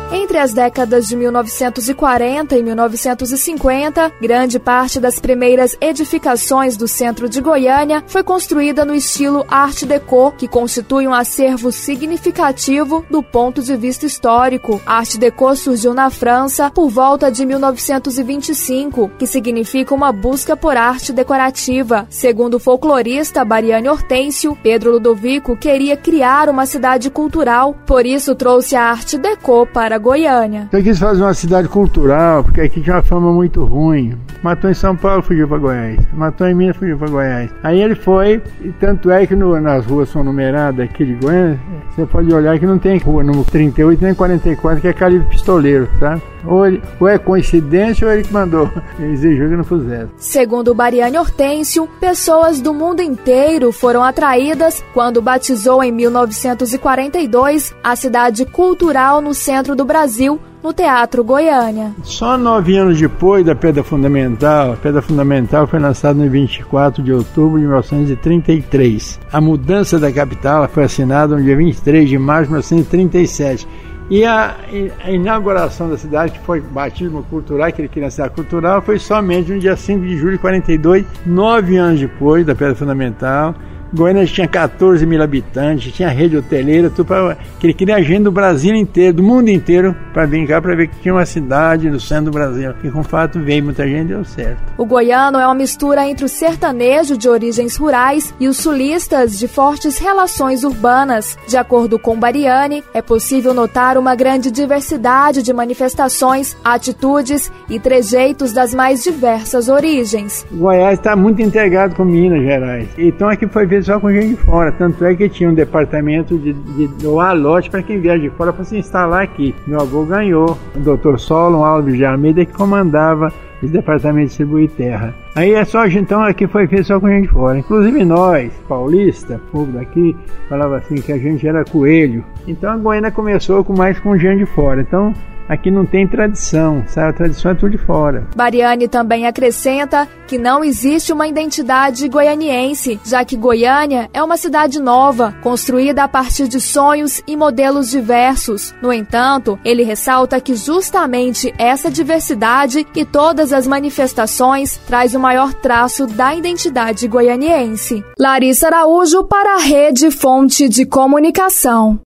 Entre as décadas de 1940 e 1950, grande parte das primeiras edificações do centro de Goiânia foi construída no estilo Art Deco, que constitui um acervo significativo do ponto de vista histórico. A Art Deco surgiu na França por volta de 1925, que significa uma busca por arte decorativa. Segundo o folclorista Bariane Hortêncio, Pedro Ludovico queria criar uma cidade cultural, por isso trouxe a Art Deco para Goiânia. Eu quis fazer uma cidade cultural, porque aqui tinha uma fama muito ruim. Matou em São Paulo, fugiu para Goiás. Matou em Minas, fugiu para Goiás. Aí ele foi, e tanto é que nas ruas são numeradas aqui de Goiânia, você pode olhar que não tem rua número 38 nem 44, que é calibre pistoleiro, tá? Ou é coincidência ou ele que mandou. Ele exigiu que não fizesse. Segundo Bariane Hortêncio, pessoas do mundo inteiro foram atraídas quando batizou em 1942 a cidade cultural no centro do Brasil, no Teatro Goiânia. Só 9 anos depois da Pedra Fundamental, a Pedra Fundamental foi lançada no 24 de outubro de 1933. A mudança da capital foi assinada no dia 23 de março de 1937. E a inauguração da cidade, que foi batismo cultural, que ele queria ser cultural, foi somente no dia 5 de julho de 42, 9 anos depois da Pedra Fundamental. Goiânia tinha 14 mil habitantes, tinha rede hoteleira, tudo que ele queria gente do Brasil inteiro, do mundo inteiro, para vir cá para ver que tinha uma cidade no centro do Brasil. E com fato veio muita gente e deu certo. O goiano é uma mistura entre o sertanejo de origens rurais e os sulistas de fortes relações urbanas. De acordo com Bariane, é possível notar uma grande diversidade de manifestações, atitudes e trejeitos das mais diversas origens. Goiás está muito integrado com Minas Gerais. Então aqui foi ver só com gente de fora, tanto é que tinha um departamento de doar lote para quem viaja de fora para se instalar aqui. Meu avô ganhou, o Dr. Solon Alves de Almeida, que comandava esse departamento de distribuir terra. Aí é só, então aqui foi feito só com gente de fora. Inclusive nós, paulistas, povo daqui, falava assim que a gente era coelho. Então a Goiânia começou mais com gente de fora. Então aqui não tem tradição, sabe? A tradição é tudo de fora. Bariane também acrescenta que não existe uma identidade goianiense, já que Goiânia é uma cidade nova, construída a partir de sonhos e modelos diversos. No entanto, ele ressalta que justamente essa diversidade e todas as manifestações traz o maior traço da identidade goianiense. Larissa Araújo para a Rede Fonte de Comunicação.